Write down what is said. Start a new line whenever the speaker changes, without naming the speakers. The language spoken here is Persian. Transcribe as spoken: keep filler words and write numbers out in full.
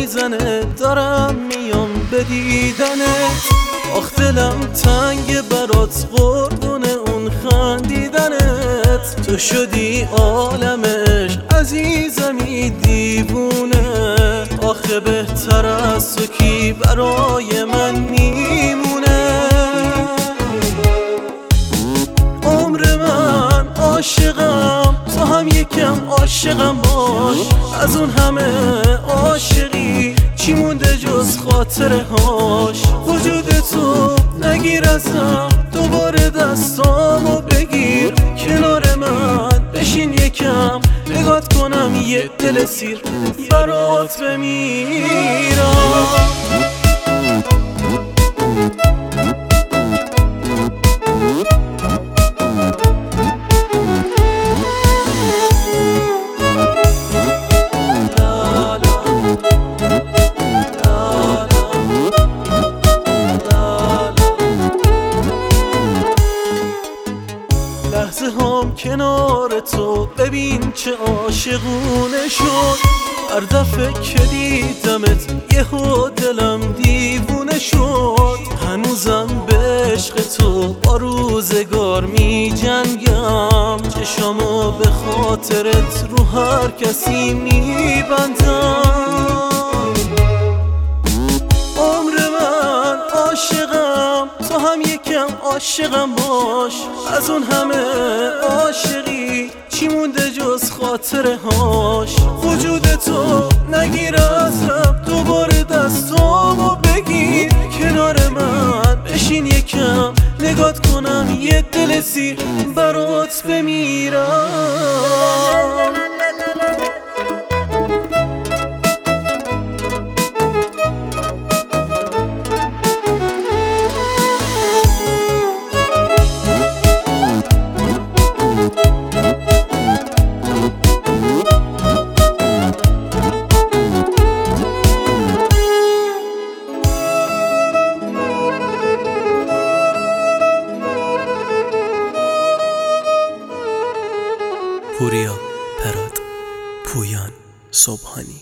میزنه دارم میام به دیدنت. آخ دلم تنگ برات قربون اون خندیدنت. تو شدی عالمش عزیزمی دیوونه. آخه بهتر از تو کی برای من میمونه. عمر من عاشقم تو هم یکم عاشقم باش. از اون همه عاشقی چی مونده جز خاطره هاش. وجود تو نگیر ازم دوباره دستامو بگیر. کنار من بشین یکم نگات کنم یه دل سیر برات بمیرم. لحظه هم کنار تو ببین چه عاشقونه شد. هر دفعه که دیدمت یهو دلم دیوونه شد. هنوزم به عشق تو با روزگار می جنگم. چشامو به خاطرت رو هر کسی می بندم. عمر من عاشقم تو هم یکم عاشقم باش. از اون همه عاشقی چی مونده جز خاطره هاش. وجود تو نگیر ازم دوباره دستامو بگیر. کنار من بشین یکم نگات کنم یه دل سیر برات بمیرم.
پوریا پراد، پویان صبحانی.